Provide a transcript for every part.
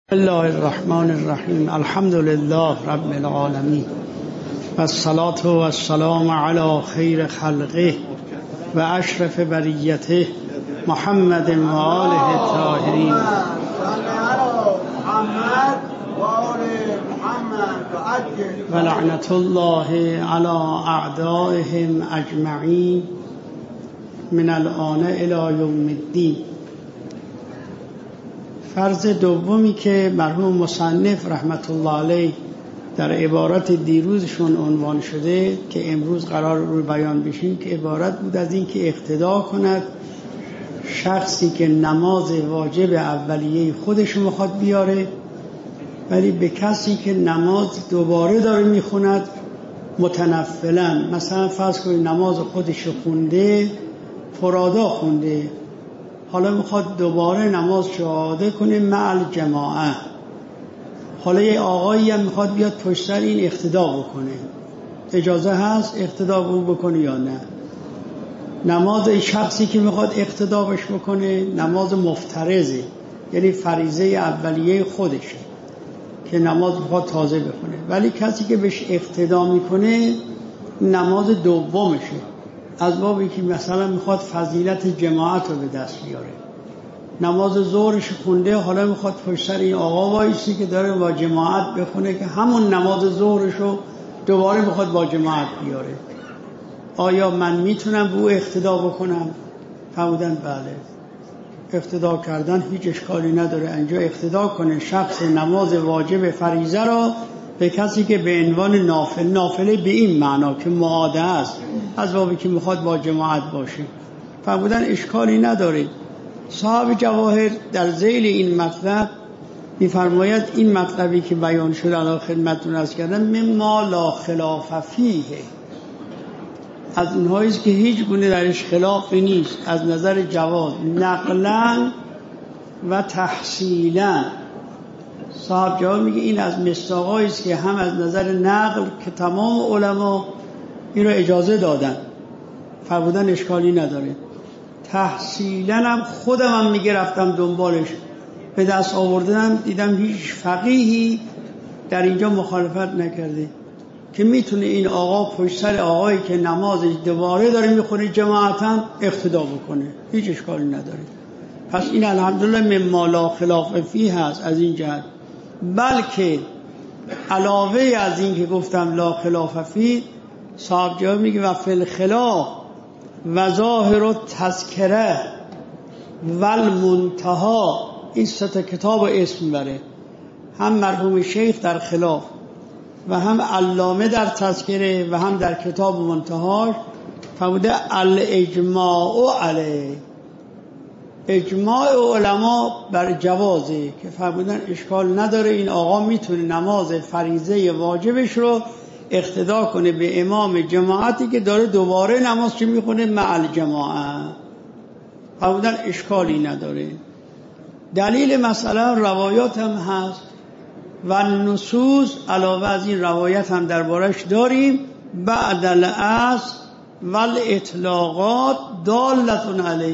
الله الرحمن الرحیم. الحمد لله رب العالمین و الصلاة و السلام علی خیر خلقه و اشرف بریته محمد و آله الطاهرین و لعنت الله علی اعدائهم اجمعین من الآن الی یوم الدین. فرض دومی که مرحوم مصنف رحمت الله علیه در عبارت دیروزشون عنوان شده که امروز قرار روی بیان بشیم، که عبارت بود از این که اقتدا کند شخصی که نماز واجب اولیه خودش میخواد بیاره، ولی به کسی که نماز دوباره داره میخوند متنفلاً. مثلا فرض کنید نماز خودش خونده، فرادا خونده، حالا میخواد دوباره نماز شهاده کنه مع الجماعه. حالا یه آقایی هم میخواد بیاد پشت سر این اقتدا بکنه، اجازه هست اقتدا بکنه یا نه؟ نماز شخصی که میخواد اقتدا بش بکنه نماز مفترضه، یعنی فریضه اولیه خودشه که نماز میخواد تازه بخونه، ولی کسی که بهش اقتدا میکنه نماز دومشه، از بابی که مثلا میخواد فضیلت جماعت رو به دست بیاره. نماز ظهرش خونده، حالا میخواد پشت سر این آقا وایسی که داره با جماعت بخونه که همون نماز ظهرش رو دوباره میخواد با جماعت بیاره. آیا من میتونم به او اقتدا بکنم؟ فرمودن بله، اقتدا کردن هیچ اشکالی نداره. اینجا اقتدا کنه شخص نماز واجب فریضه را به کسی که به عنوان نافله به این معنا که معاده است، از بابی که میخواد با جماعت باشه. فرمودن اشکالی نداره. صاحب جواهر در ذیل این مطلب میفرماید این مطلبی که بیان شده الان خدمتتون عرض کردم مما لا خلاف فیه، از اونهایی است که هیچ گونه درش خلافی نیست از نظر جواز نقلا و تحصیلا. صاحب جواب میگه این از مصداقایی است که هم از نظر نقل که تمام علما این رو اجازه دادن، فرمودن اشکالی نداره. تحصیلا هم خودم هم میگه رفتم دنبالش به دست آوردنم، دیدم هیچ فقیهی در اینجا مخالفت نکرده که میتونه این آقا پشت سر آقایی که نمازش دوباره داره میخونه جماعتاً اقتدا بکنه، هیچ اشکالی نداره. پس این الحمدلله مما لا خلاف فیه هست از این جهت. بلکه علاوه از این که گفتم لا خلاف فیه، صاحب جواب میگه و فی الخلاف و ظاهر التذکره و المنتهی، این سه تا کتاب اسم بره، هم مرحوم شیخ در خلاف و هم علامه در تذکره و هم در کتاب منتهاش فرموده الاجماع علیه، اجماع علما بر جوازه، که فرمودن اشکال نداره این آقا میتونه نماز فریضه واجبش رو اقتدا کنه به امام جماعتی که داره دوباره نماز چه میخونه مع الجماعه. فرمودن اشکالی نداره. دلیل مثلا روایات هم هست و نصوص علاوه از این روایت هم دربارش داریم، بعد العصر و الاطلاقات دالتون علیه.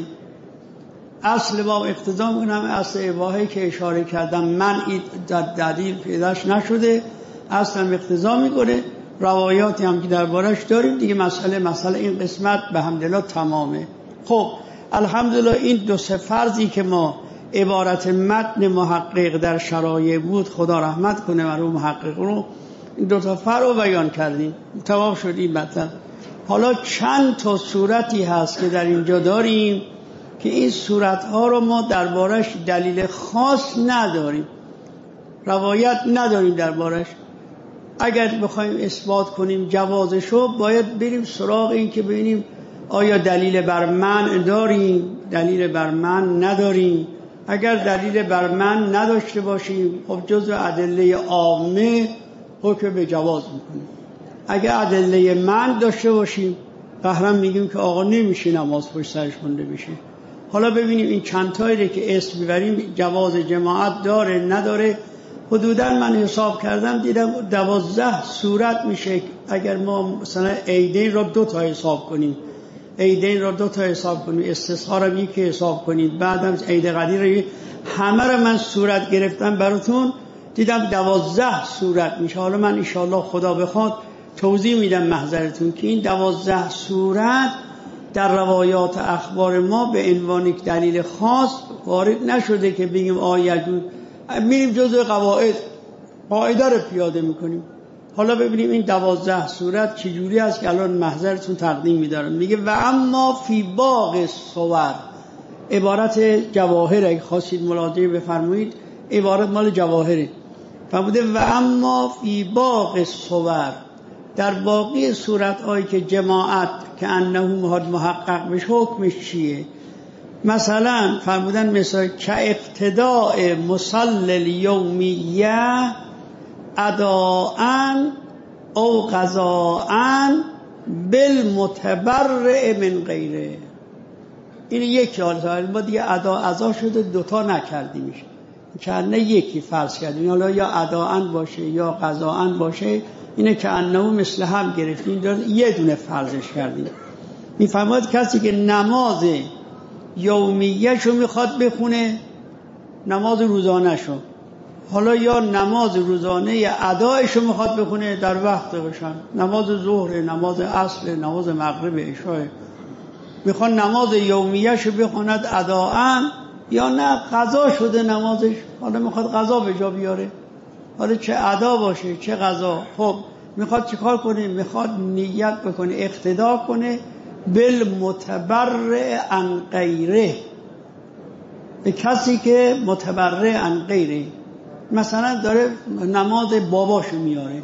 اصل با اقتضا میکنم اصل اباحه که اشاره کردم من این دلیل پیداش نشده، اصلا اقتضا میکنه. روایاتی هم که دربارش داریم دیگه. مسئله این قسمت به حمدالله تمامه. خب الحمدلله این دو سه فرضی که ما عبارت متن محقق در شرایع بود، خدا رحمت کنه مرحوم محقق رو، این دو تا فرض رو بیان کردیم، تمام شد این مطلب. حالا چند تا صورتی هست که در اینجا داریم که این صورتها رو ما دربارش دلیل خاص نداریم، روایت نداریم دربارش. اگر بخوایم اثبات کنیم جوازشو باید بریم سراغ این که ببینیم آیا دلیل بر منع داریم، دلیل بر منع نداریم. اگر دلیل بر منع نداشته باشیم خب جزء ادله عامه حکم به جواز میکنیم. اگر ادله منع داشته باشیم قهرم میگیم که آقا نمیشه نماز پشت سرش خونده بشه. حالا ببینیم این چند تایی که اسم ببریم جواز جماعت داره نداره. حدوداً من حساب کردم دیدم 12 صورت میشه اگر ما مثلا عیدین را 2 تا حساب کنیم، عیدین را 2 تا حساب کنید، استسقا را 1 حساب کنید، بعدم عید قدیر را همه را من صورت گرفتم براتون، دیدم 12 صورت میشه. حالا من انشاءالله خدا بخواد توضیح میدم محضرتون که این 12 صورت در روایات اخبار ما به عنوان یک دلیل خاص وارد نشده که بگیم یجوز. میریم جزء قاعده رو پیاده میکنیم. حالا ببینیم این 12 صورت چجوری است که الان محضرتون تقدیم میدارم. میگه و اما فی باغ صور، عبارت جواهر، اگه خواستید ملاحظه بفرمایید عبارت مال جواهره. فرموده و اما فی باغ صور، در باقی صورت‌هایی که جماعت که انه محقق بشه حکمش چیه؟ مثلا فرمودن مثلا که اقتداء مصلی الیومیه اداءً او قضاءً بالمتبرع من غیره. این یکی حالا ما دیگه ادا شده 2 تا نکردیمش، که نه یکی فرض کردیم، حالا یا اداءً باشه یا قضاءً باشه، اینه که انه مثل هم گرفتیم داره یه دونه فرضش کردیم. میفرماید کسی که نماز یومیه شو میخواد بخونه، نماز روزانه شو، حالا یا نماز روزانه ادایشو میخواد بخونه در وقت بشن، نماز ظهر، نماز عصر، نماز مغرب، عشاء، میخواد نماز یومیه شو بخوند اداءً، یا نه قضا شده نمازش، حالا میخواد قضا به جا بیاره، حالا چه ادا باشه چه قضا. خب میخواد چیکار کنه؟ میخواد نیت بکنه اقتدا کنه بالمتبرع عن غیره، به کسی که متبرع عن غیره. مثلا داره نماز باباشو میاره،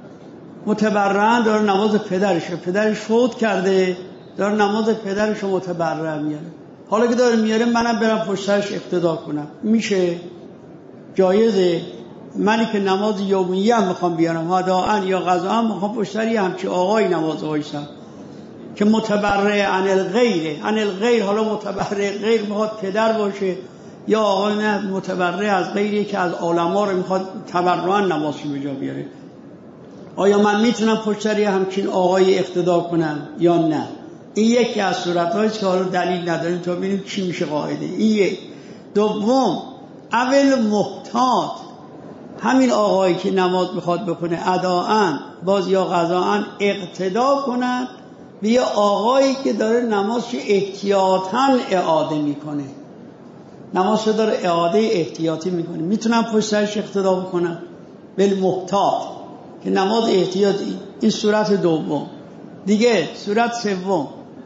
متبرعن داره نماز پدرش فوت کرده، داره نماز پدرشو متبرع میاره. حالا که داره میاره منم برم پشت سرش اقتدا کنم، میشه؟ جایزه؟ منی که نماز یومیه هم میخوام بیارم اداءً یا قضاءً، میخوام پشت سر همچی آقای نماز وایسم که متبرع عن الغیره، عن الغیر، حالا متبرع غیر میخواد پدر باشه یا آقای نه متبرع از غیری که از علما رو میخواد تبرعاً نمازشو به جا بیاره. آیا من میتونم پشت سر همچین آقای اقتدا کنم یا نه؟ این یکی از صورت‌هایی که حالا دلیل نداریم تا ببینیم چی میشه قاعده. این یک. دوم، اول محتاط، همین آقایی که نماز میخواد بکنه اداءً باز یا قضاءً اقتدا کنند به یه آقایی که داره نمازش احتیاطاً اعاده میکنه، نمازش داره اعاده احتیاطی میکنه، میتونم پشت سرش اقتدا بکنم بالمحتاط که نماز احتیاطی. این صورت دوم. دیگه صورت سوم،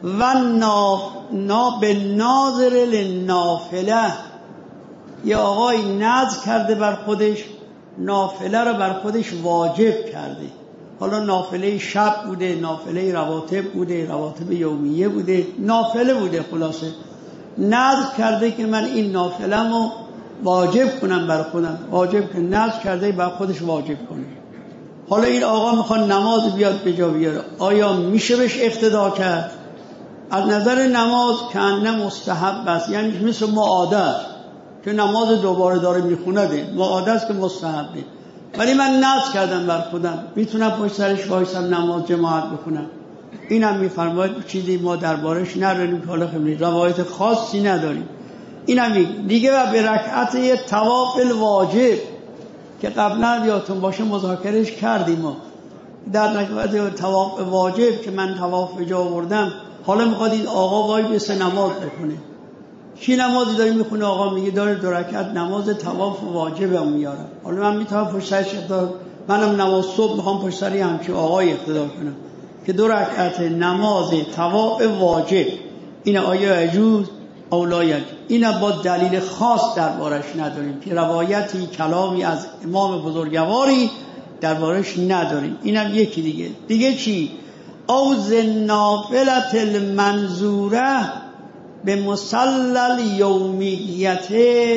و بالناظر للنافله، یه آقای نذر کرده بر خودش، نافله رو بر خودش واجب کرده، حالا نافله شب بوده، نافله رواتب بوده، رواتب یومیه بوده، نافله بوده، خلاصه نذر کرده که من این نافله‌مو واجب کنم بر خودم، واجب که نذر کرده بر خودش واجب کنه. حالا این آقا میخواد نماز بیاد به جا بیاره، آیا میشه بهش اقتدا کرد؟ از نظر نماز که انه مستحب است، یعنی مثل معاده است که نماز دوباره داره میخونه، معاده است که مستحبه، ولی من نذر کردم بر خودم، میتونم پشت سرش وایسم نماز جماعت بخونم. اینم میفرماید چیزی ما دربارش نداریم که حالا خیلی روایت خاصی نداریم. اینم دیگه. و به رکعت یه طواف الواجب که قبلا یادتون باشه مذاکرهش کردیم ما، در رکعت طواف واجب که من طواف به جا آوردم، حالا میخواد این آقا وای بسه نماز بخونه. چی نمازی داری میخونه آقا؟ میگه داره 2 رکعت نماز طواف واجبم میارم. حالا من میتونم پشت سرش اقتدا، منم نماز صبح میخوام پشت سر همچین آقای اقتدا کنم که 2 رکعت نماز طواف واجب، این آیا یجوز او لا یجوز؟ این با دلیل خاص دربارش نداریم که روایتی کلامی از امام بزرگواری دربارش نداریم. اینم یکی دیگه چی؟ او ذنافلة المنظوره به مصلی الیومیت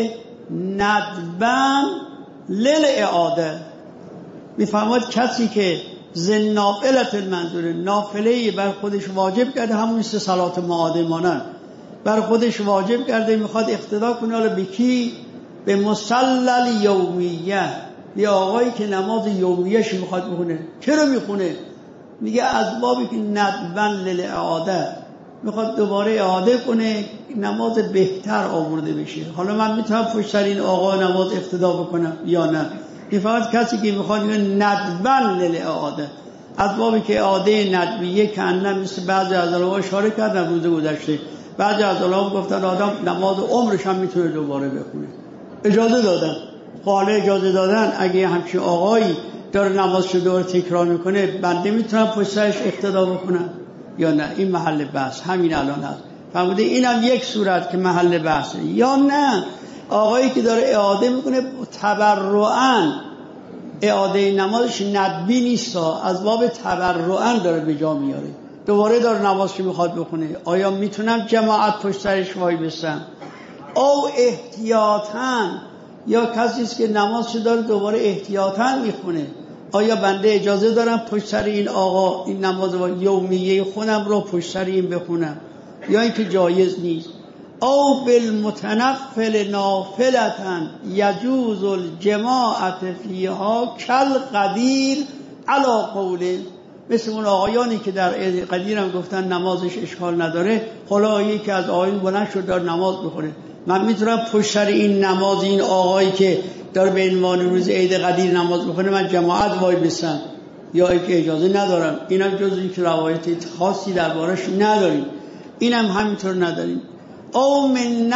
ندبا للاعاده. میفرماید کسی که ذنافلة المنظوره، نافله بر خودش واجب کرده، همون مثل صلات معاده مانند بر خودش واجب کرده، میخواد اقتدا کنه، حالا به کی؟ به مصلی الیومیه، یه آقایی که نماز یومیهش میخواد بخونه. چرا میخونه؟ میگه از بابی که ندبا للاعاده، میخواد دوباره اعاده کنه نماز بهتر آورده بشه. حالا من میتونم پشت سر این آقا نماز اقتدا بکنم یا نه؟ این فقط کسی که میخواد ندبن للاعاده، از بابی که اعاده ندبیه کنن، مثل بعضی از علما اشاره کردن روز گذشته، بعضی از علما گفتن آدم نماز عمرش هم میتونه دوباره بخونه، اجازه دادن. حالا اجازه دادن اگه همچین آقایی داره نمازشو دوباره تکرار میکنه، بنده میتونم پشت سرش اقتدا بکنم یا نه؟ این محل بحث همین الان هست. فرموده اینم یک صورت که محل بحثه. یا نه آقایی که داره اعاده میکنه تبرعاً، اعاده نمازش ندبی نیست، از باب تبرعاً داره به جا میاره، دوباره داره نمازش میخواد بخونه، آیا میتونم جماعت پشت سرش وای بسم؟ او احتیاطاً، یا کسی است که نمازش داره دوباره احتیاطاً میخونه، آیا بنده اجازه دارم پشت سر این آقا این نماز یومیه خونم رو پشت سر این بخونم، یا اینکه جایز نیست؟ او بالمتنفل نافلتن یجوز الجماعت فیها کالقدیر علی قوله، مثل اون آقایانی که در قدیر هم گفتن نمازش اشکال نداره، حالا یکی از آقایون بلند شد داره نماز بخوره، من میتونم پشت سر این نماز این آقایی که داره به عنوان روز عید قدیر نماز بخونه من جماعت وای بسم، یا اینکه اجازه ندارم؟ اینم جزئی که روایت خاصی دربارش نداریم، اینم همینطور نداریم. او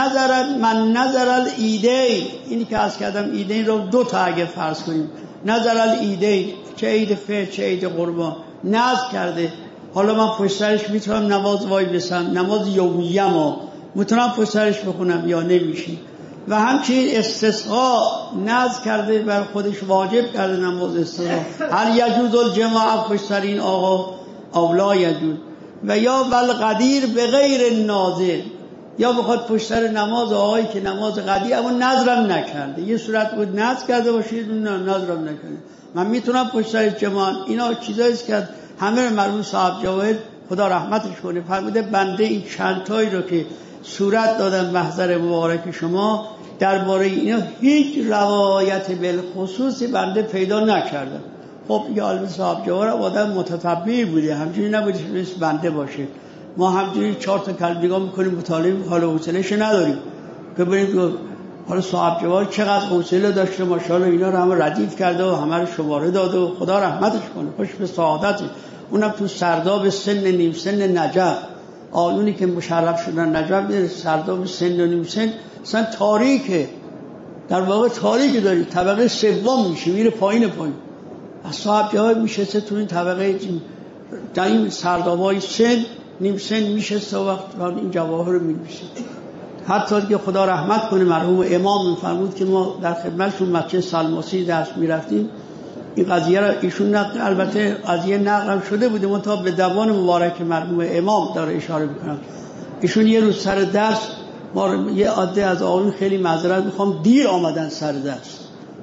من نظر العیدین، اینی که از کردم عیدین رو دو تا اگه فرض کنیم، نظر العیدین چه عید فطر چه عید قربان نظر کرده، حالا من پشت سرش میتونم نماز وای بسم، نماز یومیه ما میتونم پشت سرش بخونم یا نمیشه؟ و همچنین استسقا نظر کرده بر خودش واجب کرده نماز استسقا، هل یجوز الجماعت پشت سر این آقا او لا یجوز؟ و یا والقدیر به غیر ناظر، یا بخواد پشت سر نماز آقایی که نماز قدیر اما نظرم نکرده، یه صورت بود نظر کرده باشید نه نظرم نکرده، من میتونم پشت سر جماعت. اینا چیزایی است که همه مرحوم صاحب جواهر خدا رحمتش کنه فرموده بنده این چند تایی رو که صورت دادم محضر مبارک شما درباره اینا هیچ روایت بالخصوصی بنده پیدا نکردم. خب یا البته صاحب جواهر آدم متتبعی بوده، همچنین نبوده مثل بنده باشه، ما همجوری 4 تا کلمه میکنیم مطالعه حال و حوصله‌اش نداریم که بریم حالا صاحب جواد چقدر حوصله داشته ماشاءالله اینا رو همه ردیف کرده و همه رو شماره داده و خدا رحمتش کنه، خوش به سعادت. اونم تو سرداب سن نیم سن نجف، آیونی که مشرف شدن نجف میره سرداب سن و نیم سن اصلا تاریکه، در واقع تاریکی داری، طبقه سوم میشه میره پایین از صاحب جواد میشه تو این طبقه در این سردابای سن نیم سن میشه سه وقت این جواهر رو می‌نویسه. حتی که خدا رحمت کنه مرحوم امام می‌فرمود که ما در خدمتشون مسجد سلماسی درس می‌رفتیم، این قضیه را ایشون البته قضیه نقل شده بوده منتها به زبان مبارک مرحوم امام داره اشاره می‌کنم. ایشون یه روز سر درس ما یه عده از آقایون خیلی معذرت می‌خوام دیر آمدن سر درس،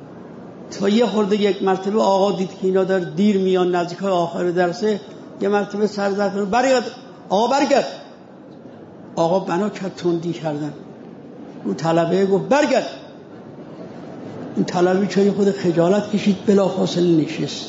تا یه خورده یک مرتبه آقا دید که اینا داره دیر میان نزدیک آخر درسه، یه مرتبه سر زد برگرد آقا برگرد، آقا بنا کرد تندی کردن، اون طلبه گفت برگرد، این طلبه چون خود خجالت کشید بلافاصله نشست.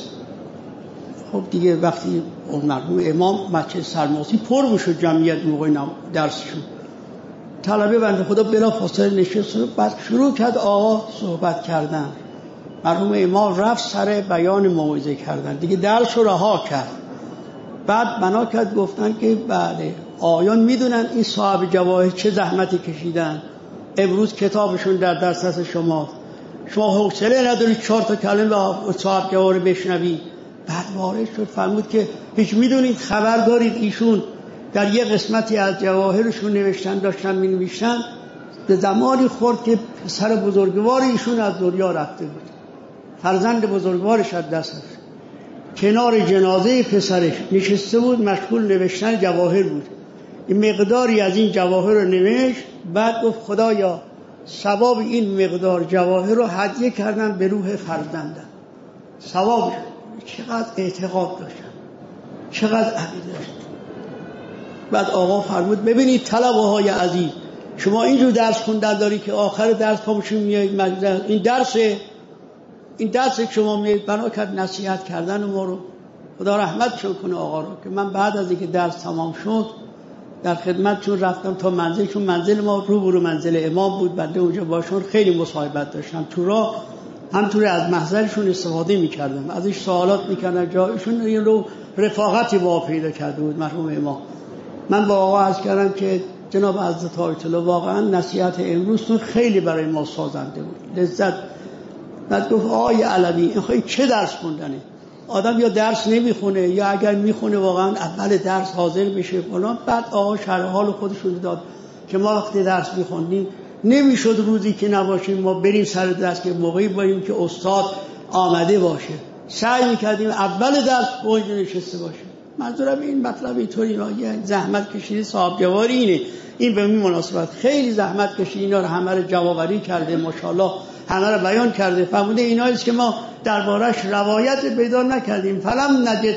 خب دیگه وقتی مرحوم امام مسجد سلماسی پر بشد جمعیت موقع درسشون، طلبه بنده خدا بلافاصله نشست، بعد شروع کرد آقا صحبت کردن، مرحوم امام رفت سر بیان موعظه کردن دیگه درس رو رها کرد. بعد بنا کرد گفتن که بله آیان میدونن این صاحب جواهر چه زحمتی کشیدن، امروز کتابشون در دسترس شماست، شما حوصله ندارید 4 تا کلمه صاحب جواهر بشنوید. بعد وارد شد فرمود که هیچ میدونید خبر دارید ایشون در یه قسمتی از جواهرشون نوشتن داشتن می نوشتن به زمانی خورد که پسر بزرگوار ایشون از دنیا رفته بود، فرزند بزرگوارش از دست رفت، کنار جنازه پسرش نشسته بود مشغول نوشتن جواهر بود، این مقداری از این جواهر رو نوشت، بعد گفت خدایا ثواب این مقدار جواهر رو هدیه کردن به روح فرزندم، ثواب. چقدر اعتقاد داشتن، چقدر عقیده داشتن. بعد آقا فرمود ببینید طلبه های عزیز، شما اینجور درس خوندن داری که آخر درس پامشون میایید مجلس، این درس که شما میایید بنا کرد نصیحت کردن ما رو، خدا رحمت کنه آقا رو، که من بعد از اینکه درس تمام شد در خدمتشون رفتم تا منزلشون. منزل ما روبرو منزل امام بود. بنده اونجا باشون خیلی مصاحبت داشتم. تو راه همطوری از محضرشون استفاده میکردم، ازش سوالات میکردم. جایشون یه رو رفاقتی با پیدا کرده بود مرحوم امام. من با آقا عرض کردم که جناب حضرت آیت الله واقعا نصیحت امروزتون خیلی برای ما سازنده بود، لذت. بعد گفت آقای علوی این چه درس خوندنه؟ آدم یا درس نمیخونه یا اگر میخونه واقعا اول درس حاضر بشه فلان. بعد آقا شرح حال خودشون داد که ما وقتی درس میخوندیم نمیشد روزی که نباشیم ما بریم سر درس که موقعی باشیم که استاد آمده باشه. سعی میکردیم اول درس اونجا نشسته باشه. منظورم این مطلب اینطوری زحمت کشیده صاحب جواری اینه. این به این مناسبت خیلی زحمت کشید، اینا رو همه رو جوابری کرده، ماشاءالله همه رو بیان کرده. فرموده ایناییست که ما دربارش روایت پیدا نکردیم. فلم نجد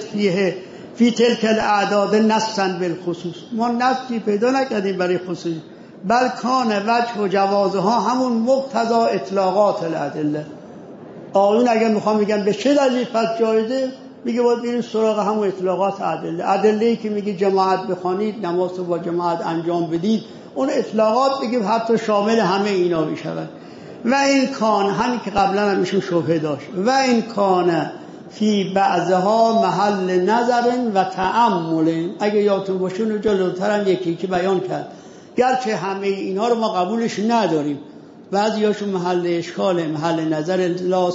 فی تلک الاعداد نصا بالخصوص، ما نصی پیدا نکردیم برای خصوص، بل کان وجه و جوازها همون مقتضا اطلاقات الادله. آقایون اگر میخوام بگم به چه دلیل پس جایزه، میگه باید بریم سراغ همون اطلاقات ادله‌ای که میگه جماعت بخوانید، نماز رو با جماعت انجام بدید، اون اطلاقات بگیم حتی شامل همه اینا بشود. و این کان، همین که قبلا هم ایشون شبهه داشت، و این کان فی بعضها محل نظر و تأمل. اگه یادتون باشه اونجا جلوتر هم یکی که بیان کرد، گرچه همه اینا رو ما قبولش نداریم، بعضیاشون محل اشکال، محل نظر لا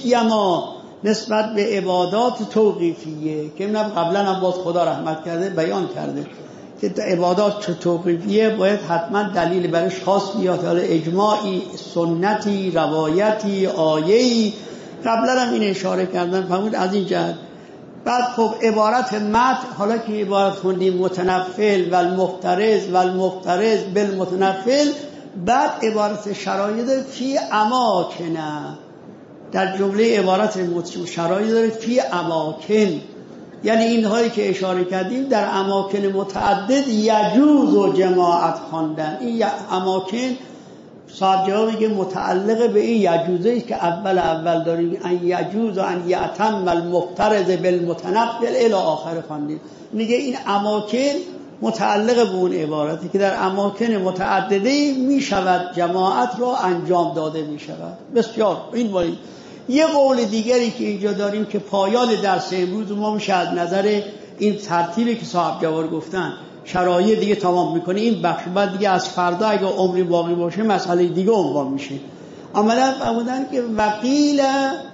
سیما نسبت به عبادات توقیفیه که من قبلا هم باز خدا رحمت کرده بیان کرده که عبادات توقیفیه باید حتما دلیل برش خاص بیاد، حالا اجماعی، سنتی، روایتی، آیه‌ای. قبلا هم این اشاره کردن فرمود از این جهت. بعد خب عبارت مت، حالا که عبارت خوندیم متنفل و المفترض و المفترض بالمتنفل، بعد عبارت شرایط داره فی اماکنه، در جمله عبارت شرایط داره فی اماکن، یعنی این هایی که اشاره کردیم در اماکن متعدد یجوز و جماعت خواندن. این اماکن صاحب جواب میگه متعلق به این یجوزه که اول داریم، ان یجوز و ان یعتم المفترض بالمتنفل الی آخر خواندیم. میگه این اماکن متعلق به اون عبارتی که در اماکن متعدده میشود جماعت را انجام داده میشود. بسیار این باید. یه قول دیگری که اینجا داریم که پایان درس امروز ما میشه از نظر این ترتیبی که صاحب جوار گفتن شرایط دیگه تمام میکنه این بخش، بعد دیگه از فردا اگه عمری باقی باشه مسئله دیگه عنوان میشه. عملا فرمودن که وقیل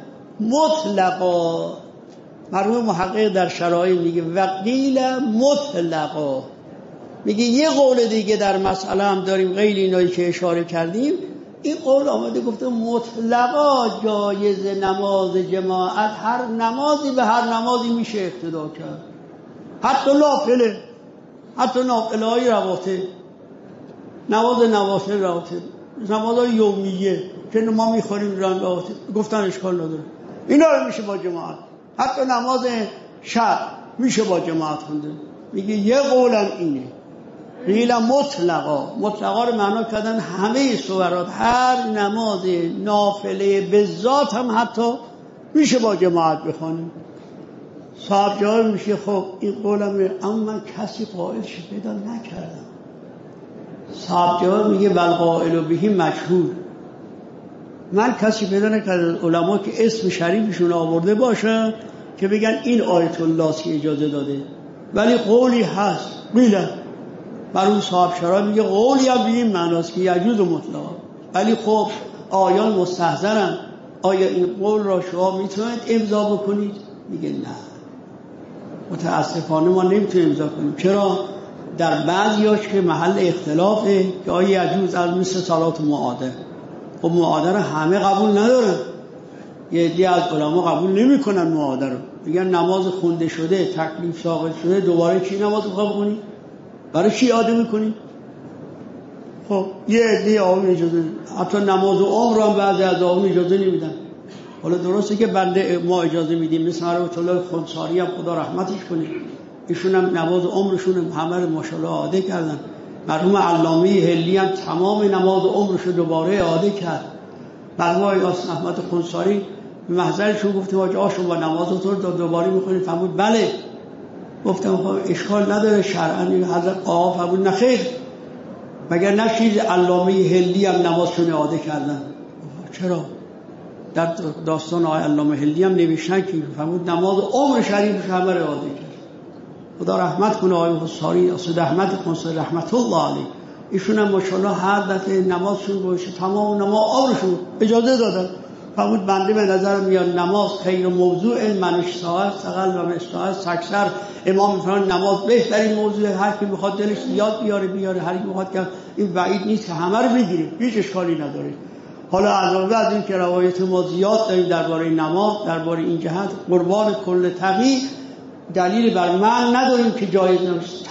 مطلقا، مرحوم محقق در شرایط میگه وقیل مطلقا، میگه یه قول دیگه در مسئله هم داریم غیر اینایی که اشاره کردیم. این قول آمده گفته مطلقا جایز نماز جماعت، هر نمازی به هر نمازی میشه اقتدا کرد، حتی نافله، حتی نافله های رواتب، نوافل رواتب، نمازهای یومیه که ما میخوریم رواتب گفتن اشکال نداره، اینا رو میشه با جماعت، حتی نماز شب میشه با جماعت خونده. میگه یه قولم اینه قیل مطلقا رو معنا کردن همه صورات، هر نماز نافله به ذات هم حتی میشه با جماعت بخونیم. صاحب جواب میشه خب این قولم، اما من کسی قائلش پیدا نکردم. صاحب جواب میگه بل قائل بهی مشهور، من کسی پیدا نکردم علما که اسم شریفشون آورده باشه که بگن این آیت الله که اجازه داده، ولی قولی هست قیله. برای صاحب شراب میگه قولی هم به این معناست که یجوز و مطلقا، ولی خب آیان مستحضرن، آیا این قول را شما میتونید امضا بکنید؟ میگه نه، متاسفانه ما نمیتونیم امضا کنیم. چرا؟ در بعضیاش که محل اختلافه که آیا یجوز از مثل صلات معاده، خب معاده رو همه قبول ندارن، یه عده از علما قبول نمیکنن معاده رو، میگن نماز خونده شده تکلیف ساقط شده دوباره چی نماز بخواه بکنی؟ برای چی یاده میکنی؟ خب یه عده آقایون اجازه، حتی نماز عمر هم بعضی از آقایون اجازه نمیدن. حالا درسته که بنده ما اجازه میدیم، مثل رحمت الله خنثاری هم خدا رحمتش کنه، ایشون هم نماز عمرشون همه رو ماشاءالله عاده کردن. مرحوم علامه هلی هم تمام نماز عمرش رو دوباره عاده کرد. مرحوم احمد خنثاری به محضرشون گفتیم آقا شما نمازتون رو دوباره میخونید؟ فرمود بله. گفتم خب اشکال نداره شرعاً. حضرت آقا فرمود نه خیر، مگر نه چیز علامه هندی هم نمازشون اعاده کردن. چرا؟ در داستان آقای علامه هندی هم نوشتن که فرمود نماز عمر شریفش همه رو اعاده کرد. خدا رحمت کنه آقای حساری اسد احمد خونسا رحمت الله علیه. ایشون هم ماشاءالله هر دفعه نمازشون باشه تمام نماز عمرشون اجازه دادن. فرمود بنده به نظر میاد نماز خیر موضوع من اشتاق ثقل و اشتاق سکسر. امام میفرماید نماز بهترین موضوع، هر کی میخواد دلش زیاد بیاره، هر کی میخواد که این بعید نیست که همه رو بگیره، هیچ اشکالی نداره. حالا علاوه از این که روایت ما زیاد داریم درباره نماز، درباره این جهت قربان کل تقی، دلیل بر من نداریم که جایز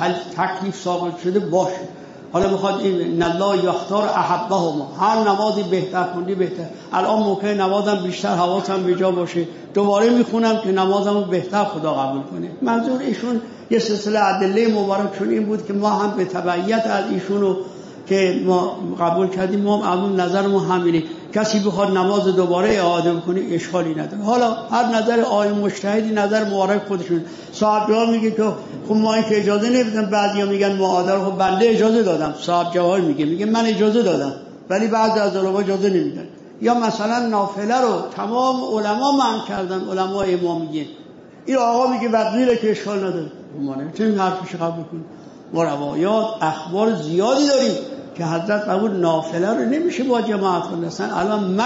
تکلیف ثابت شده باشه. حالا میخواد این الله یختار احبهما، هر نمازی بهتر خوندی بهتر. الان موقع نمازم بیشتر حواسم به جا باشه، دوباره میخونم که نمازمو بهتر خدا قبول کنه. منظور ایشون یه سلسله ادله مبارکشون این بود که ما هم به تبعیت از ایشونو که ما قبول کردیم، ما هم نظر ما همینه. کسی بخواد نماز دوباره اعاده کنه اشکالی نداره. حالا هر نظر آی مجتهدی نظر مبارک خودشون. صاحب جواب میگه که خب ما که اجازه نمیدن، بعضیا میگن معاده رو خب بنده اجازه دادم. صاحب جواب میگه من اجازه دادم ولی بعضی از علما اجازه نمیدن. یا مثلا نافله رو تمام علما منع کردن، علما امامیه. این آقا میگه وقیله که اشکال نداره. ما نمیتونیم حرفش قبول کنیم. ما روایات اخبار زیادی داریم که حضرت فرمود نافله رو نمیشه با جماعت خوند. اصلا الان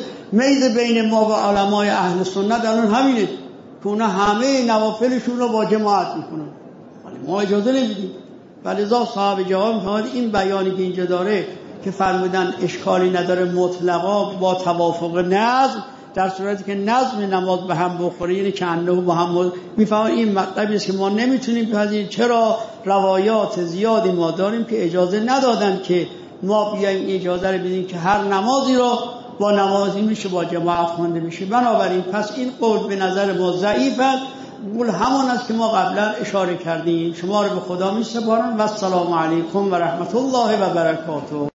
میز بین ما و علمای اهل سنت الان همینه که اونا همه نوافلشون رو با جماعت میکنن، ولی ما اجازه نمیدیم. ولذا صاحب جواب میفرماد این بیانی که اینجا داره که فرمودن اشکالی نداره مطلقا با توافق نظم، در صورتی که نظم نماز به هم بخوره، یعنی که انه با هم میفهمن این مطلبی است که ما نمیتونیم بپذیریم. چرا؟ روایات زیادی ما داریم که اجازه ندادن که ما بیایم اجازه رو بدیم که هر نمازی رو با نمازی میشه با جماعت خوانده میشه. بنابراین پس این قول به نظر ما ضعیف است. قول همان است که ما قبلا اشاره کردیم. شما رو به خدا میسپارم و السلام علیکم و رحمت الله و برکاته.